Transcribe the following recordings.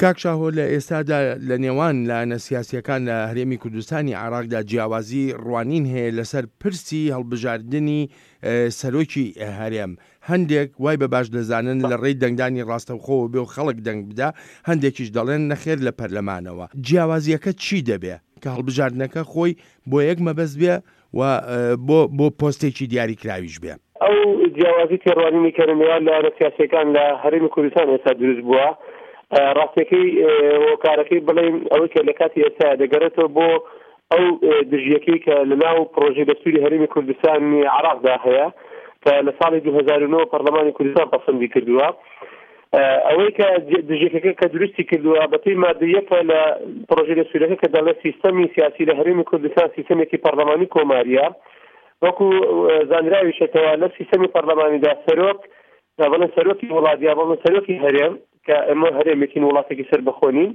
کاک شاهۆ لە ئێستادا لە نێوان لایەنە سیاسیەکان لە هەرێمی کوردستانی عێراقدا جیاوازی ڕوانین هەیە لەسەر پرسی هەڵبژاردننی سەرۆکی هەرێم. هەندێک وای بە باش دەزانن لە ڕێی دەنگدانی ڕاستەوخۆوە بێ و خەڵک دەنگ بدا، هەندێکیش دەڵێن نەخێر لە پەرلەمانەوە. جیاوازیەکە چی دەبێ کە هەڵبژاردنەکە خۆی بۆ یەک مەبەست بێ و بۆ پۆستێکی دیاریکراویش بێ؟ ئەو جیاوازی تێڕوانینی کەرنێوان لە سیاسەکان لە هەرێمی کوردستان ئێستا دروست بووە. ڕاستیەکەی هۆکارەکەی بڵێن ئەوەی کە لە کاتی ئێستا دەگەڕێتەوە بۆ ئەو دژیەکەی کە لە ناو پرۆژەی دەستوری هەرێمی کوردستانی عێراقدا هەیە کە لە ساڵی 2009 پەرلەمانی کوردستان پەسەندی کردووە. ئەوەی کە دژیەکەکە کە دروستی کردووە بەپێی مادە یەکە لە پرۆژەی دەستوریەکە کە دەڵێت سیستەمی سیاسی لە هەرێمی کوردستان سیستەمێکی پەرلەمانی کۆماریە. وەکو زانراویشەکەوە لە سیستەمی پەرلەمانیدا سەرۆک بڵێن سەرۆکی وڵاتیا بڵێن سەرۆکی هەرێم کە ئێمە هەرێمێکین وڵاتێکی سەر بەخۆنین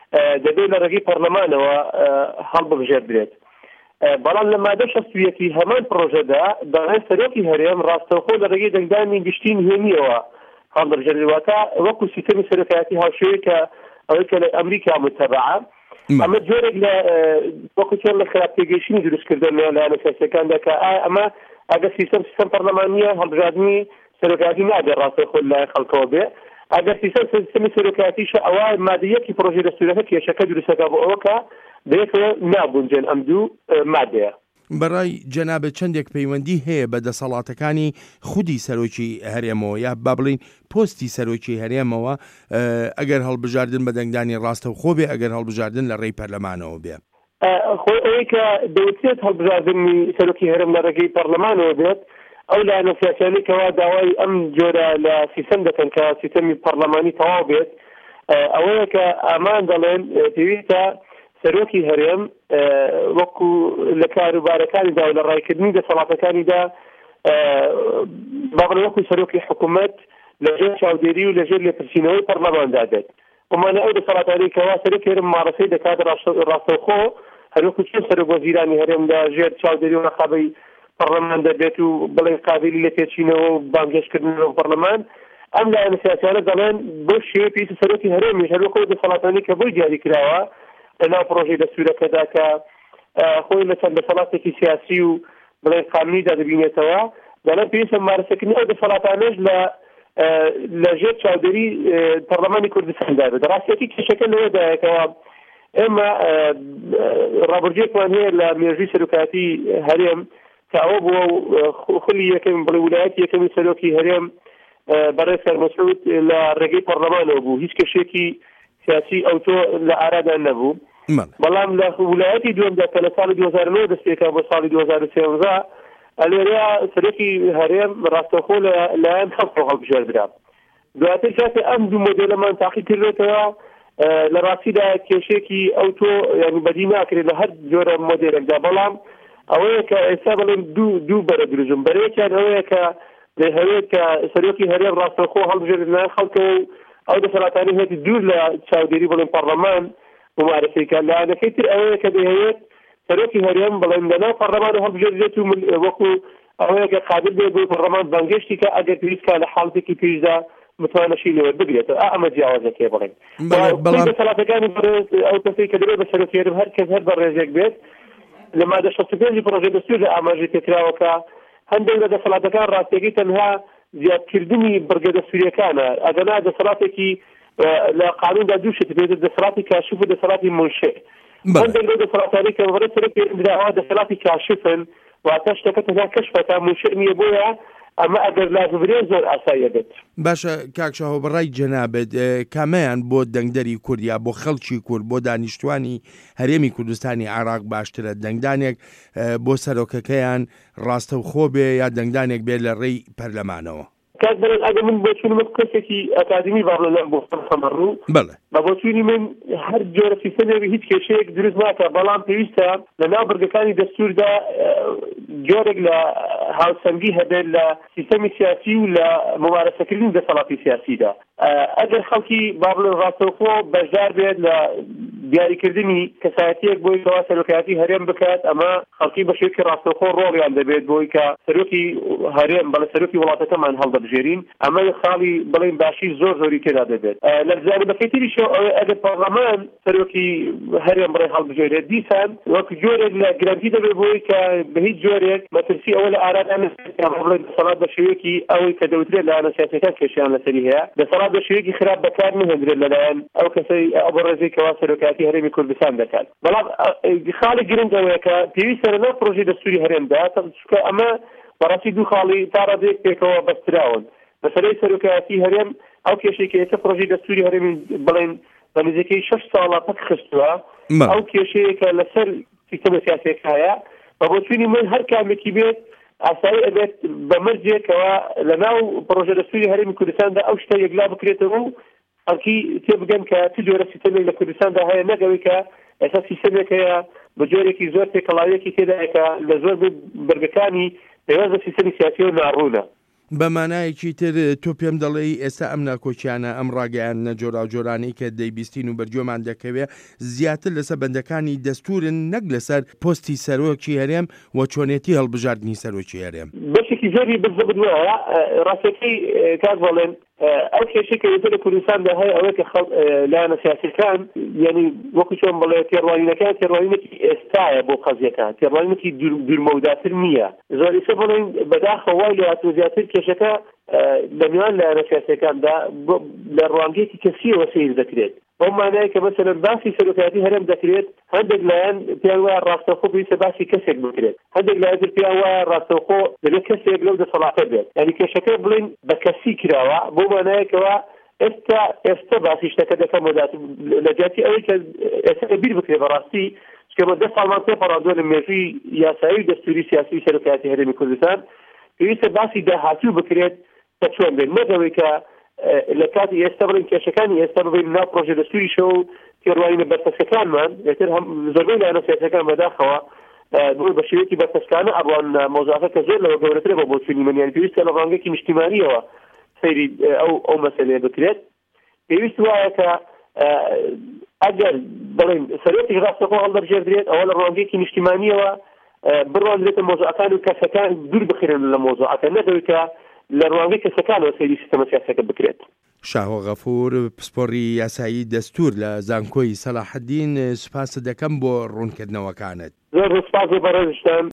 دەبێت لە ڕێگەی پەرلەمانەوە هەڵبژێردرێت. بەڵام لە مادە 61 هەمان پرۆژەدا دەڵێن سەرۆکی هەرێم ڕاستەوخۆ لە ڕێگەی دەنگدانی گشتین هێنیەوە هەڵبژێردرێتە وەکو سیستەمی سەرۆکایەتی هاوشێوەیە کە ئەوەی کە لە ئەمریکا متەبعە. ئەمە جۆرێک لە وەکو چۆن لە خراپتێگەیشتنی دروستکردن لایەنە سیاسیەکاندا کە ئەمە ئەگەر سیستەم پەرلەمانیە هەڵبژاردننی سەرۆکایەتی نابێت ڕاستەوخۆ لای خەڵکەوە بێ. ئەگەر سیستەمی سەرۆکایەتیش ئەوە مادە یەکی پرۆژەی دەستوریەکە کێشەکە دروستەکە بۆ ئەوە کە بەیەکەوە نابونجێن ئەم دوو مادەیە. بەڕای جەنابێت چەندێک پەیوەندی هەیە بە دەسەڵاتەکانی خودی سەرۆکی هەرێمەوە یا با بڵین پۆستی سەرۆکی هەرێمەوە ئەگەر هەڵبژاردن بە دەنگدانی ڕاستەوخۆ بێ ئەگەر هەڵبژاردن لە ڕێی پەرلەمانەوە بێ. خۆی ئەوەی کە دەوترێت هەڵبژاردننی سەرۆکی هەرێم لە ڕێگەی پەرلەمانەوە بێت ئەو لایەنە سیاسیانێکەوە داوای ئەم جۆرە لە سیستەم دەکەن کە سیستەمی پەرلەمانی تەواو بێت. ئەوەیە کە ئامان دەڵێن پێویستە سەرۆکی هەرێم وەکو لە کاروبارەکانیدا و لە ڕایکردنی دەسەڵاتەکانیدا با بڵێن وەکو سەرۆکی حکوومەت لەژێر چاودێری و لەژێر لێپرسینەوەی پەرلەماندا دێت. ومانە ئەو دەسەڵاتانەی کەوا سەرۆکی هەرێم ماڕەسەی دەکات ڕاستەوخۆ هەروەکو چۆن سەرۆکوەزیرانی هەرێمدا ژێر چاودێری و ڕەقابەی پەرلەمان دەبێت و بڵێن قابلی لە تێچینەوە و بانگێشکردنەوە پەرلەمان. ئەم لایەنە سیاسیانە دەڵێن بۆ شێوەیە پێویستە سەرۆکی هەرێمیش هەروەکو دەسەڵاتانەی کە بۆی دیاری کراوە لەناو پرۆژەی دەستوورەکەدا کە خۆی لە چەند دەسەڵاتێکی سیاسی و بڵێن قانونیدا دەبینێتەوە دەڵێن پێویستە مارەسەکردنی ئەو دەسەڵاتانەش لە ژێر چاودێری پەرلەمانی کوردستاندا بێت. ڕاستیەتی کێشەکە لەوەدایەکەوە ئێمە ڕابردوویەکمان هەیە لە مێژووی سەرۆکایەتی هەرێم کە ئەوە بووە خولی یەکەم بڵێ ویلایەتی یەکەمی سەرۆکی هەرێم بەڕێز سەرمەسعود لە ڕێگەی پەرلەمانەوە بوو. هیچ کێشێکی سیاسی ئەوتۆ لە ئارادا نەبوو. بەڵام لە ویلایەتی دووەمدا کە لە ساڵی 2009 دەستپێکا بۆ ساڵی 2013 ئەلێرەیە سەرۆکی هەرێم ڕاستەوخۆ لەلایەن خەڵکەوە هەڵبژێردرا. دواتر کاتێ ئەم دوو مۆدێلەمان تاقی کردێتەوە لە ڕاستیدا کێشێکی ئەوتۆ یعنی بەدی ناکرێت لە هەر جۆرە مۆدێلێکدا. بەڵام ئەوەیە کە ئێستا بڵێن دوو بەرە دروژم بەرێکیان ئەوەیە کە هەوێت کە سەرۆکی هەرێم ڕاستەوخۆ هەڵبژێردن لەلایەن خەڵکەوە و ئەو دەسەڵاتانەی هێتی دوور لە چاودێری بڵێن پەرلەمان ممارەسەیکە. لایەنەکەی تر ئەوەیە کە دەیەوێت سەرۆکی هەرێم بڵێن لەناو پەرلەمان هەڵبژێردرێت و وەکو ئەوەیە کە قادر بێت بۆ پەرلەمان بانگێشتی کە ئەگەر پێویستکە لە حاڵەتێکی پێشدا متوانەشی لێوە بگرێتەوە. ئەمە جیاوازەکەی بڵێن دەسەڵاتەکانی ئەو کەسەی کە دەبێت بە سەرۆکی هەرێم هەر کەس هەر بە ڕێژێک بێت لە مادە 65 پرۆژەی دەستوور لە ئاماژەی پێکراوە کە هەندێک لە دەسەڵاتەکان ڕاستیەکەی تەنها زیادکردنی بڕگە دەستوریەکانە ئەگەنا دەسەڵاتێکی لە قانوندا دووشت بێت دەسەڵاتی کاشف و دەسەڵاتی منشێ. هەندێک لەو دەسەڵاتانی کە بەڕێز سەرۆکی هەرێم دەسەڵاتی کاشفن واتە شتەکە تەنها کەشفەکە منشێ نییە بۆیە ئەمە ئەگەر لازم زۆر ئاساییە بێت. باشە کاک شاهۆ بەڕای جەنابێت کامەیان بۆ دەنگدەری کوردیا بۆ خەڵکی کورد بۆ دانیشتوانی هەرێمی کوردستانی عێراق باشترە دەنگدانێک بۆ سەرۆکەکەیان ڕاستەوخۆ بێ یا دەنگدانێک بێ لە ڕێی پەرلەمانەوە؟ کات بڵێن ئەگە من بۆ چوونی من کەسێکی ئەکادمی باڵێن بۆ سەمەڕوو بە بۆ چوونی من هەر جۆرە سیستەمێکی هیچ کێشەیەک دروست ناکە. بەڵام پێویستە لە ناو بڕگەکانی دەستووردا جۆرێک لە هاوسەنگی هەبێت لە سیستەمی سیاسی و لە ممارەسەکردنی دەسەڵاتی سیاسیدا. ئەگەر خەڵکی با بڵێن ڕاستەوخۆ بەشدار بێت لە دیاریکردنی کەسایەتیەک بۆی کەوا سەرۆکایەتی هەرێم بکات ئەمە خەڵکی بە شێوەیەکی ڕاستەوخۆ ڕۆڵیان دەبێت بۆی کە سەرۆکی هەرێم بەڵێ سەرۆکی وڵاتەکەمان هەڵدەبژێرین ئەمە خاڵی بڵێن باشی زۆری تێدا دەبێت لە جانبەکەی تریشەوە ئەگەر پەرلەمان سەرۆکی هەرێم بڵێ هەڵبژێرێت دیسان وەک جۆرێک لە گرنتی دەبێت بۆی کە بە هیچ جۆرێک مەترسی ئەوە لە ئارادان بڵێن دەسەڵات بە شێوەیەکی ئەوەی کە دەوترێت لە سیاسەکان کێشیان لەسەری هەیە دەسەڵات بە شێوەیەکی خراپ بەکار نهێنرێت لەلایەن ئەو کەسەی ئەو ڕێزەی کەوا سەرۆکایەتی هەرێمی کوردستان دەکات بەڵام خاڵی گرنگ ئەوەیە کە پێویستە لەناو پرۆژەی دەستوری هەرێمدا چونکە ئەمە بەڕاستی دوو خاڵی تا ڕادێک پێکەوە بەستراون مەسەلەی سەرۆکایەتی هەرێم ئەو کێشەی کە ئێستا پرۆژەی دەستوری هەرێمی بڵێن بە نزیکەی 6 ساڵە پەک خستووە ئەو کێشەیە کە لەسەر سیستەمە سیاسیەکایە بە بۆچوونی من هەر کامێکی بێت ئاسایی ئەبێت بە مەرجێکەوە لەناو پرۆژە دەستوری هەرێمی کوردستاندا ئەو شتە یەکلا بکرێتەوە و خەڵکی تێبگەن کە چ جۆرە سیستەمێک لە کوردستاندا هەیە نەگەوەی کە ئێستا سیستەمێک هەیە بە جۆرێکی زۆر تێکەڵاویەکی تێدایە کە لە زۆر بەرگەکانی پەیوەند بە سیستەمی سیاسی و ناڕوونە بە مانایەکی تر تۆ پێم دەڵێ ئێستا ئەم ناکۆچیانە ئەم ڕاگەیانە جۆراوجۆرانەی کە دەیبیستین و بەرگۆمان دەکەوێت زیاتر لەسەر بەندەکانی دەستورن نەک لەسەر پۆستی سەرۆکی هەرێم و چۆنێتی هەڵبژاردننی سەرۆکی هەرێم بەشێکی زۆری بزبووە ڕاستەکەی کات بڵێن ئەو کێشەی کە لە کوردستاندا هەیە ئەوەیە کە لایەنە سیاسیەکان یعنی وەکو چۆن بڵێ تێڕوانینەکان تێڕوانینێکی ئێستایە بۆ قەزیەکان تێڕوانینێکی دوورمەوداتر نییە زۆر ئێستا بڵێن بەداخەوە لە هاتوو زیاتر کێشەکە لە میوان لایەنە سیاسیەکاندا لە ڕوانگەیەکی کەسیەوە سیر دەکرێت بەو مانایە کە مەسەلەن باسی سەرۆکایەتی هەرێم دەکرێت هەندێک لایەن پێیان وایە ڕاستەوخۆ پێویستە باسی کەسێک بکرێت هەندێک لایەن پێیان وایە ڕاستەوخۆ دەبێت کەسێک لەو دەسەڵاتە بێت یعنی کێشەکە بڵێن بە کەسی کراوە بۆ مانایەکەوە ئێستا باسی شتەکە دەکەم لە جیاتی ئەوەی کە ئێستا بیر بکرێت بەڕاستی چکە دە ساڵمان پێپەڕاندووە لە مێژووی یاسایی و دەستوری سیاسی سەرۆکایەتی هەرێمی کوردستان پێویستە باسی داهاتوو بکرێت کە چۆن بێت نەدەوەی کە لە کاتی ئێستا بڵێن کێشەکانی ئێستا ببین ناو پرۆژە دەستوری شەو و تێڕوانینە بەرپرسەکانمان ئێتر زۆربەی لایەنە سیاسیەکان بەداخەوە بە شێوەیەکی بەرپرسەکانە ئەڕوان مۆزوعەکە کە زۆر لەوە گەورەترە بە بۆچوونی من یان پێویستە لە ڕوانگەیەکی نیشتیمانیەوە سەیری ئەو مەسەلەیە بکرێت پێویست وایە کە ئەگەر بڵێن سەرۆکی ڕاستەوخۆ هەڵدەبژێردرێت ئەوە لە ڕوانگەیەکی نیشتیمانیەوە بڕوانرێتە مۆزوعەکان و کەسەکان دوور بخرێن لە مۆزوعەکە نەدەوێت کە لە ڕوانگەی کەسەکانەوە سەیری سیستەمە سیاسیەکە بکرێت شاهۆ غەفور پسپۆڕی یاسایی دەستور لە زانکۆی سەلاحەدین سوپاس دەکەم بۆ ڕوونکردنەوەکانت زۆر سپاس بەڕێزشتان